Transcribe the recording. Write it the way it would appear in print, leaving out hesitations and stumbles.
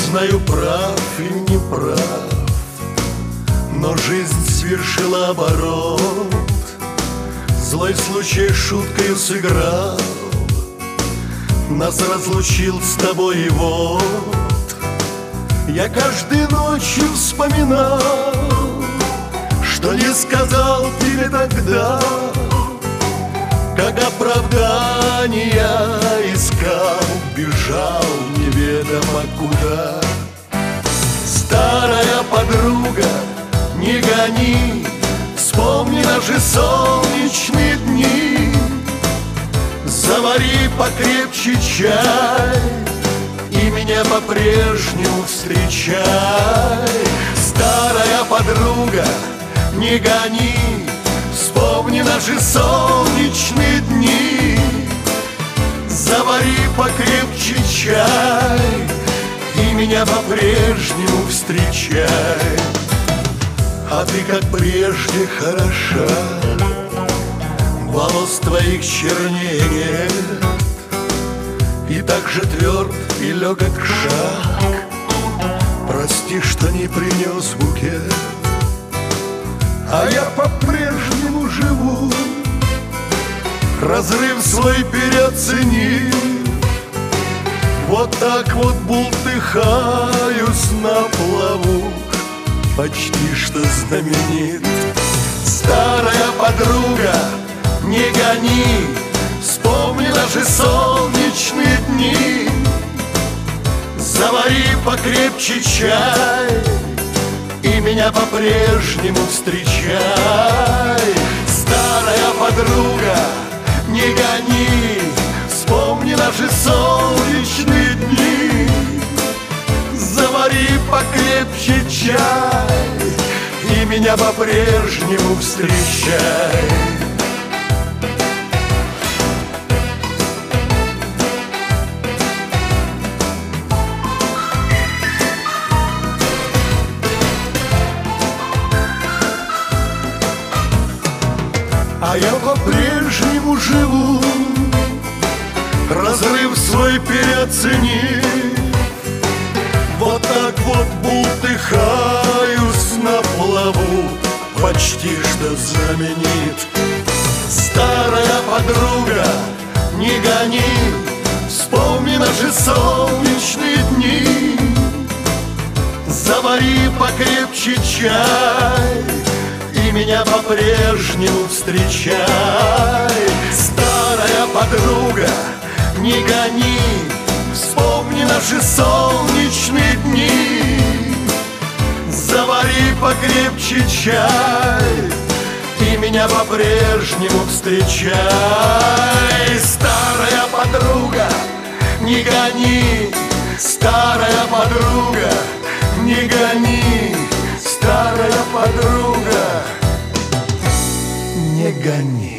знаю, прав или не прав, но жизнь совершила оборот. Злой случай шуткою сыграл, нас разлучил с тобой, и вот я каждой ночью вспоминал, что не сказал тебе тогда, как оправдания искал, бежал неведомо куда. Старая подруга, не гони, вспомни наши солнечные дни. Завари покрепче чай и меня по-прежнему встречай. Старая подруга, не гони, вспомни наши солнечные дни. Завари покрепче чай и меня по-прежнему встречай. А ты, как прежде, хороша, волос твоих чернее нет, и так же тверд и легок шаг. Прости, что не принес букет, а я по-прежнему живу, разрыв свой переоценив. Вот так вот бултыхаюсь на плаву, почти что знаменит. Старая подруга, не гони, вспомни наши солнечные дни. Завари покрепче чай и меня по-прежнему встречай. Старая подруга, не гони, вспомни наши солнечные дни. Завари покрепче чай и меня по-прежнему встречай. А я по-прежнему живу, разрыв свой переоценив. Вот так вот бултыхаюсь на плаву, почти что знаменит. Старая подруга, не гони, вспомни наши солнечные дни. Завари покрепче чай и меня по-прежнему встречай. Старая подруга, не гони, вспомни наши солнечные дни. Завари покрепче чай и меня по-прежнему встречай. Старая подруга, не гони, старая подруга, не гони, старая подруга, не гони.